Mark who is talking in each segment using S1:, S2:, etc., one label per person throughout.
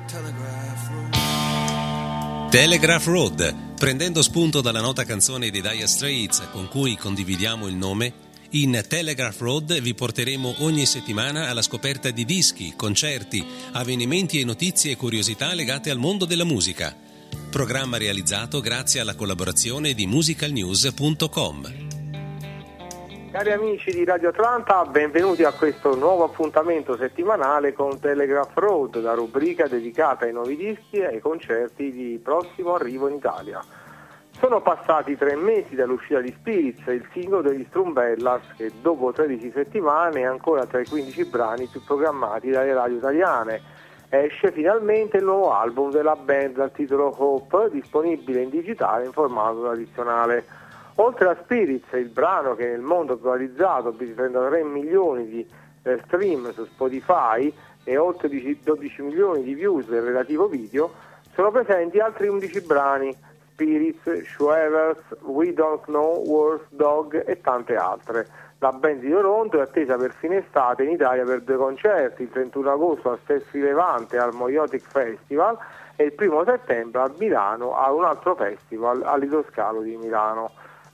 S1: Telegraph Road, prendendo spunto dalla nota canzone dei Dire Straits con cui condividiamo il nome, in Telegraph Road vi porteremo ogni settimana alla scoperta di dischi, concerti, avvenimenti e notizie e curiosità legate al mondo della musica. Programma realizzato grazie alla collaborazione di musicalnews.com.
S2: Cari amici di Radio Atlanta, benvenuti a questo nuovo appuntamento settimanale con Telegraph Road, la rubrica dedicata ai nuovi dischi e ai concerti di prossimo arrivo in Italia. Sono passati 3 mesi dall'uscita di Spirits, il singolo degli Strumbellas, che dopo 13 settimane è ancora tra i 15 brani più programmati dalle radio italiane. Esce finalmente il nuovo album della band dal titolo Hope, disponibile in digitale in formato tradizionale. Oltre a Spirits, il brano che nel mondo globalizzato ha 33 milioni di stream su Spotify e oltre 12 milioni di views del relativo video, sono presenti altri 11 brani, Spirits, Shwevers, We Don't Know, Worst Dog e tante altre. La band di Toronto è attesa per fine estate in Italia per 2 concerti, il 31 agosto al Stesso Levante al Moiotic Festival e il 1 settembre a Milano a un altro festival all'Idroscalo di Milano.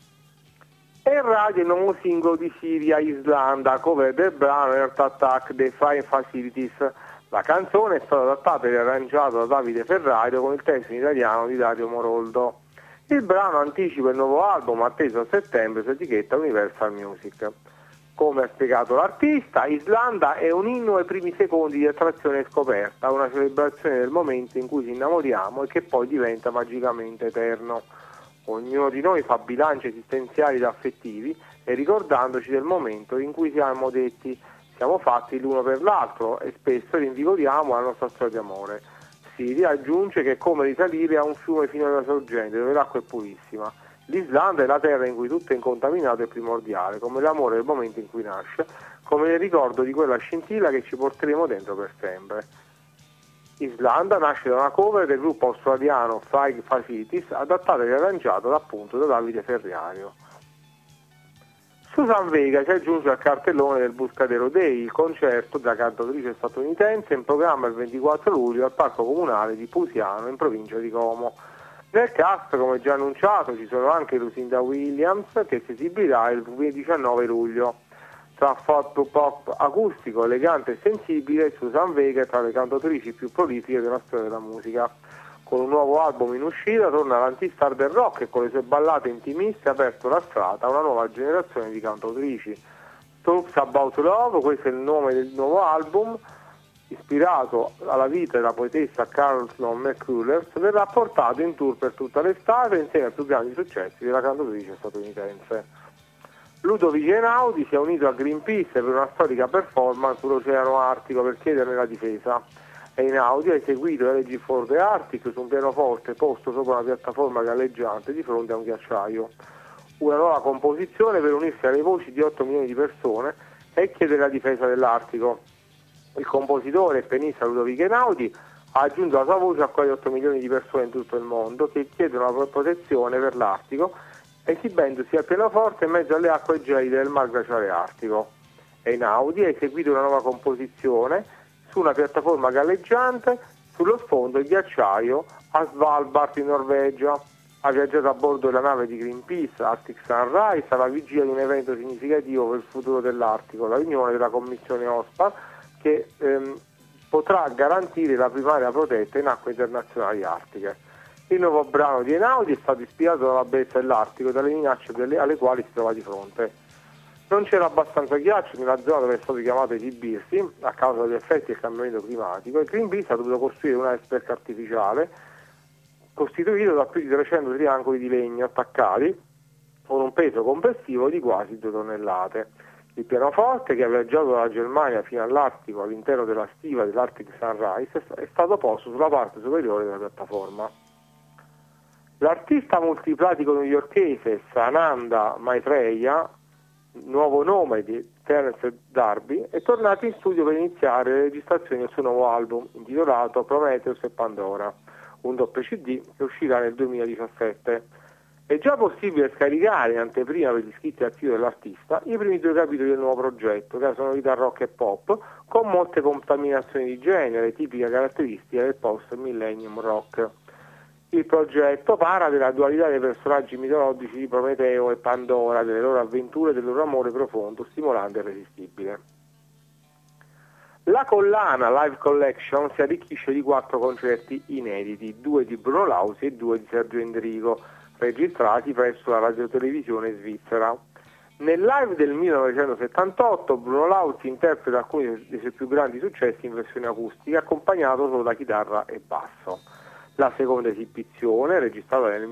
S2: E in radio il nuovo singolo di Siria Islanda, cover del brano Earth Attack dei Fire Facilities. La canzone è stata adattata e arrangiata da Davide Ferrario con il testo in italiano di Dario Moroldo. Il brano anticipa il nuovo album atteso a settembre su etichetta Universal Music. Come ha spiegato l'artista, Islanda è un inno ai primi secondi di attrazione e scoperta, una celebrazione del momento in cui ci innamoriamo e che poi diventa magicamente eterno. Ognuno di noi fa bilanci esistenziali ed affettivi e ricordandoci del momento in cui siamo detti siamo fatti l'uno per l'altro e spesso rinvigoriamo la nostra storia di amore. Siria aggiunge che è come risalire a un fiume fino alla sorgente dove l'acqua è purissima. L'Islanda è la terra in cui tutto è incontaminato e primordiale, come l'amore del momento in cui nasce, come il ricordo di quella scintilla che ci porteremo dentro per sempre. Islanda nasce da una cover del gruppo australiano Fire Facilities, adattata e arrangiata appunto da Davide Ferrario. Susan Vega si aggiunge al cartellone del Buscadero Day, il concerto della cantautrice statunitense in programma il 24 luglio al Parco Comunale di Pusiano in provincia di Como. Nel cast, come già annunciato, ci sono anche Lucinda Williams che si esibirà il 19 luglio. Tra folk pop acustico, elegante e sensibile, Susan Vega è tra le cantautrici più prolifiche della storia della musica. Con un nuovo album in uscita torna l'antistar del rock e con le sue ballate intimiste ha aperto la strada a una nuova generazione di cantautrici. Talks About Love, questo è il nome del nuovo album, ispirato alla vita della poetessa Carlton McCullers, verrà portato in tour per tutta l'estate insieme ai più grandi successi della cantautrice statunitense. Ludovico Einaudi si è unito a Greenpeace per una storica performance sull'Oceano Artico per chiederne la difesa. Einaudi ha eseguito Elegy for the Arctic su un pianoforte posto sopra una piattaforma galleggiante di fronte a un ghiacciaio. Una nuova composizione per unirsi alle voci di 8 milioni di persone e chiedere la difesa dell'Artico. Il compositore e pianista Ludovico Einaudi ha aggiunto la sua voce a quelle 8 milioni di persone in tutto il mondo che chiedono la protezione per l'Artico, esibendosi al pianoforte in mezzo alle acque gelide del mar glaciale artico. Einaudi ha eseguito una nuova composizione su una piattaforma galleggiante sullo sfondo del ghiacciaio a Svalbard in Norvegia. Ha viaggiato a bordo della nave di Greenpeace Arctic Sunrise alla vigilia di un evento significativo per il futuro dell'Artico, la riunione della commissione OSPAR che potrà garantire la primaria protetta in acque internazionali artiche. Il nuovo brano di Einaudi è stato ispirato dalla bellezza dell'Artico e dalle minacce alle quali si trova di fronte. Non c'era abbastanza ghiaccio nella zona dove è stato chiamato a esibirsi a causa degli effetti del cambiamento climatico e Greenpeace ha dovuto costruire un iceberg artificiale costituito da più di 300 triangoli di legno attaccati con un peso complessivo di quasi 2 tonnellate. Il pianoforte, che ha viaggiato dalla Germania fino all'Artico all'interno della stiva dell'Arctic Sunrise, è stato posto sulla parte superiore della piattaforma. L'artista multiplatico newyorkese Sananda Maitreya, nuovo nome di Terence Darby, è tornato in studio per iniziare le registrazioni del suo nuovo album intitolato Prometheus e Pandora, un doppio CD che uscirà nel 2017. È già possibile scaricare in anteprima per gli iscritti al sito dell'artista i primi 2 capitoli del nuovo progetto, che è sonorità rock e pop, con molte contaminazioni di genere, tipica caratteristica del post-millennium rock. Il progetto parla della dualità dei personaggi mitologici di Prometeo e Pandora, delle loro avventure e del loro amore profondo, stimolante e irresistibile. La collana Live Collection si arricchisce di 4 concerti inediti, 2 di Bruno Lausi e 2 di Sergio Endrico, registrati presso la radiotelevisione svizzera. Nel live del 1978 Bruno Lauzi interpreta alcuni dei suoi più grandi successi in versione acustica, accompagnato solo da chitarra e basso. La seconda esibizione, registrata nel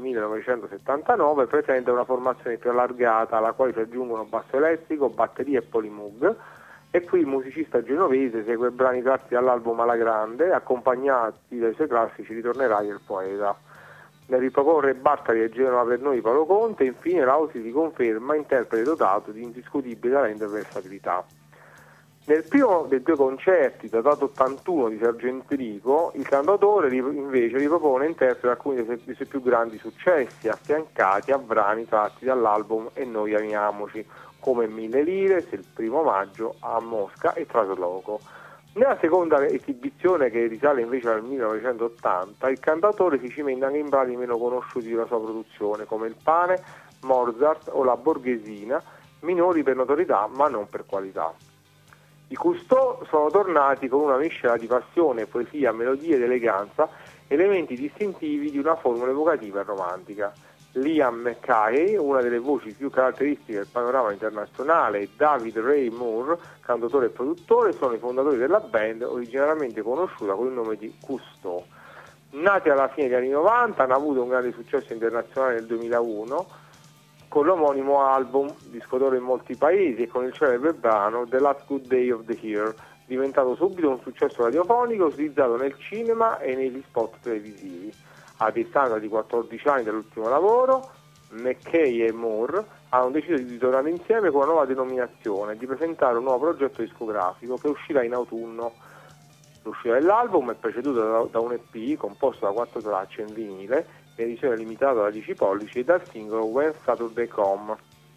S2: 1979, presenta una formazione più allargata, alla quale si aggiungono basso elettrico, batteria e polymoog, e qui il musicista genovese segue brani tratti dall'album Alla Grande, accompagnati dai suoi classici Ritornerai e Il Poeta. Nel riproporre Bartali e Genova per noi Paolo Conte, infine Lausi si conferma interprete dotato di indiscutibile talento e versatilità. Nel primo dei 2 concerti, datato 81 di Sergio Endrico, il cantautore invece ripropone e interpreta alcuni dei suoi più grandi successi, affiancati a brani tratti dall'album E Noi Amiamoci, come 1000 lire, Se il 1 maggio, A Mosca e Trasloco. Nella seconda esibizione, che risale invece al 1980, il cantautore si cimenta anche in brani meno conosciuti della sua produzione, come Il Pane, Mozart o La Borghesina, minori per notorietà ma non per qualità. I Cousteau sono tornati con una miscela di passione, poesia, melodia ed eleganza, elementi distintivi di una formula evocativa e romantica. Liam Mackay, una delle voci più caratteristiche del panorama internazionale, e David Ray Moore, cantautore e produttore, sono i fondatori della band, originariamente conosciuta con il nome di Cousteau. Nati alla fine degli anni 90, hanno avuto un grande successo internazionale nel 2001 con l'omonimo album, disco d'oro in molti paesi, e con il celebre brano The Last Good Day of the Year, diventato subito un successo radiofonico utilizzato nel cinema e negli spot televisivi. A distanza di 14 anni dall'ultimo lavoro, McKay e Moore hanno deciso di tornare insieme con una nuova denominazione e di presentare un nuovo progetto discografico che uscirà in autunno. L'uscita dell'album è preceduta da un EP composto da 4 tracce in vinile, in edizione limitata da 10 pollici, e dal singolo When Saturday Come.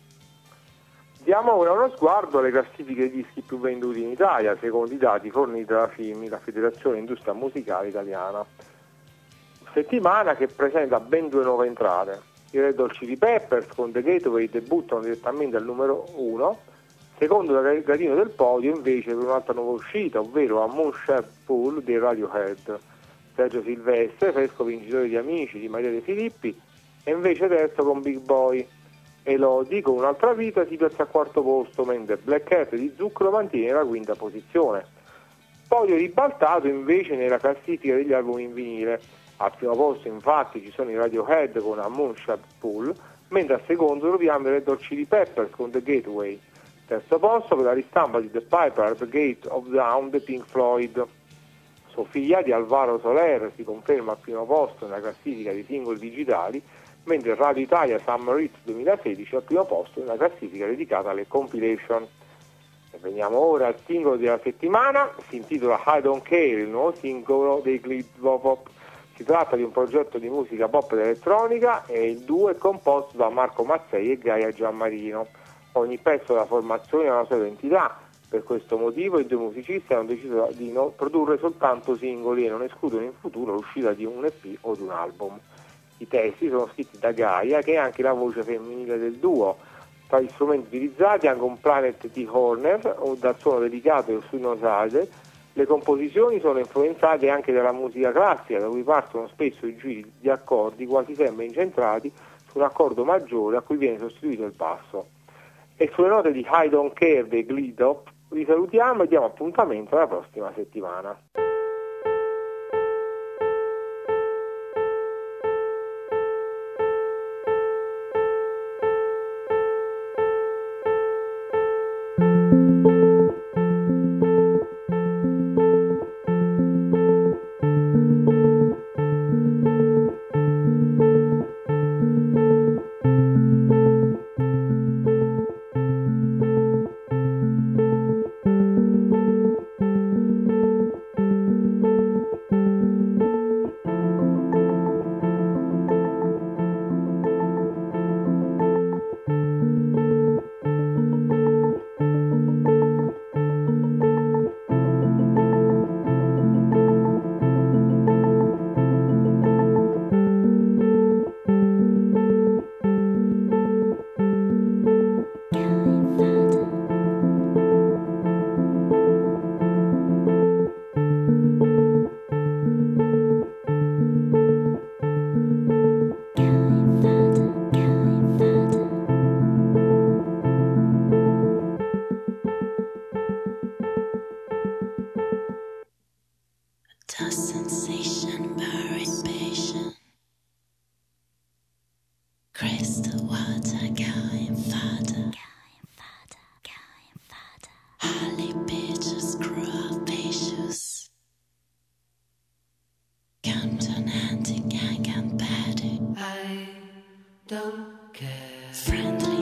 S2: Diamo ora uno sguardo alle classifiche dei dischi più venduti in Italia, secondo i dati forniti dalla FIMI, la Federazione Industria Musicale Italiana. Settimana che presenta ben 2 nuove entrate. I Red Hot Chili Peppers con The Gateway debuttano direttamente al numero 1, secondo il gradino del podio invece per un'altra nuova uscita, ovvero A Moonshaped Pool dei Radiohead. Sergio Silvestre, fresco vincitore di Amici di Maria De Filippi, è invece terzo con Big Boy. Elodie con Un'altra vita si piazza al 4° posto, mentre Black Cat di Zucchero mantiene la 5ª posizione. Podio ribaltato invece nella classifica degli album in vinile. Al primo posto infatti ci sono i Radiohead con A Moonshaped Pool, mentre al secondo troviamo i Red Hot Chili Peppers con The Gateway. Terzo posto per la ristampa di The Piper at the Gate of Dawn dei Pink Floyd. Sofia di Alvaro Soler si conferma al primo posto nella classifica dei singoli digitali, mentre Radio Italia Summer Hits 2016 al primo posto nella classifica dedicata alle compilation. E veniamo ora al singolo della settimana, si intitola I Don't Care, il nuovo singolo dei Glitz-Bop. Si tratta di un progetto di musica pop ed elettronica e il duo è composto da Marco Mazzei e Gaia Giammarino. Ogni pezzo della formazione ha una sua identità, per questo motivo i 2 musicisti hanno deciso di non produrre soltanto singoli e non escludono in futuro l'uscita di un EP o di un album. I testi sono scritti da Gaia, che è anche la voce femminile del duo. Tra gli strumenti utilizzati anche un Planet T-Horner, dal suono delicato e il sinuosale. Le composizioni sono influenzate anche dalla musica classica, da cui partono spesso i giri di accordi quasi sempre incentrati su un accordo maggiore a cui viene sostituito il basso. E sulle note di I Don't Care dei Glitz-Bop vi salutiamo e diamo appuntamento alla prossima settimana.
S3: Dust sensation, buried patient. Crystal water, going further. Holly bitches, cruvacious. Compton hunting, gang and patty. I don't care. Friendly.